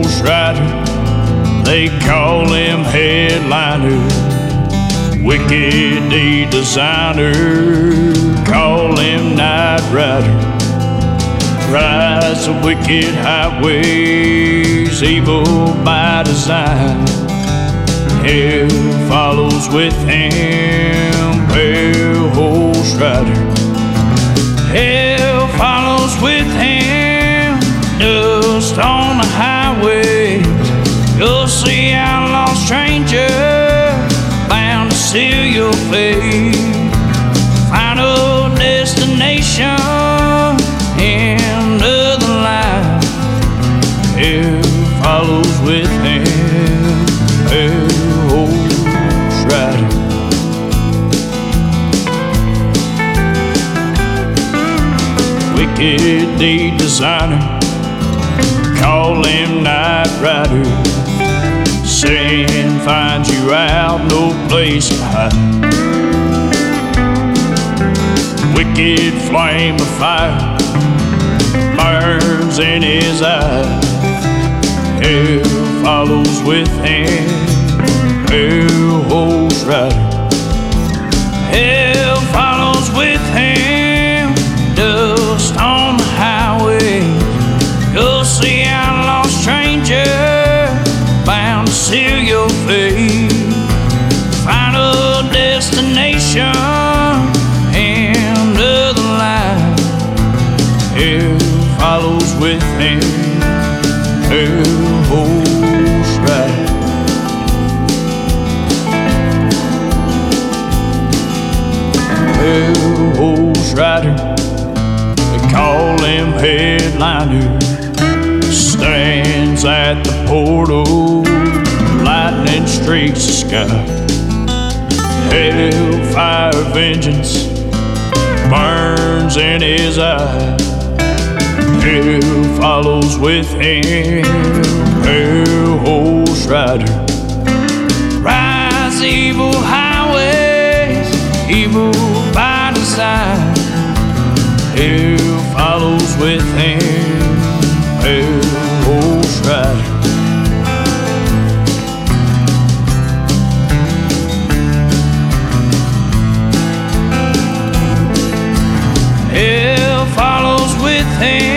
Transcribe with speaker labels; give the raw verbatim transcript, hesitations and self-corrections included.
Speaker 1: horse rider, they call him headliner. Wicked deed designer, call him night rider. Rides the wicked highways, evil by design. Hell follows with him, pale horse rider. Hell follows with him, dust on the highways. You'll see outlaw stranger, bound to seal your fate. Final destination, end of the line. Hell follows with him, pale horse rider. Wicked deed designer, call him night rider. Sin finds you out, no place to hide. Wicked flame of fire burns in his eye. Hell follows with him, pale horse rider. Hell follows with him, dust on the highway. Go see outlaw stranger, bound to seal your fate. Final destination, end of the line. Hell follows with him, pale horse rider. Pale horse rider, they call him headliner. Stands at the portal, lightning streaks the sky. Hellfire vengeance burns in his eye. Hell follows with him, pale horse rider. Rise evil highways, evil by design. Hell follows with him, pale horse rider. Hell follows with him,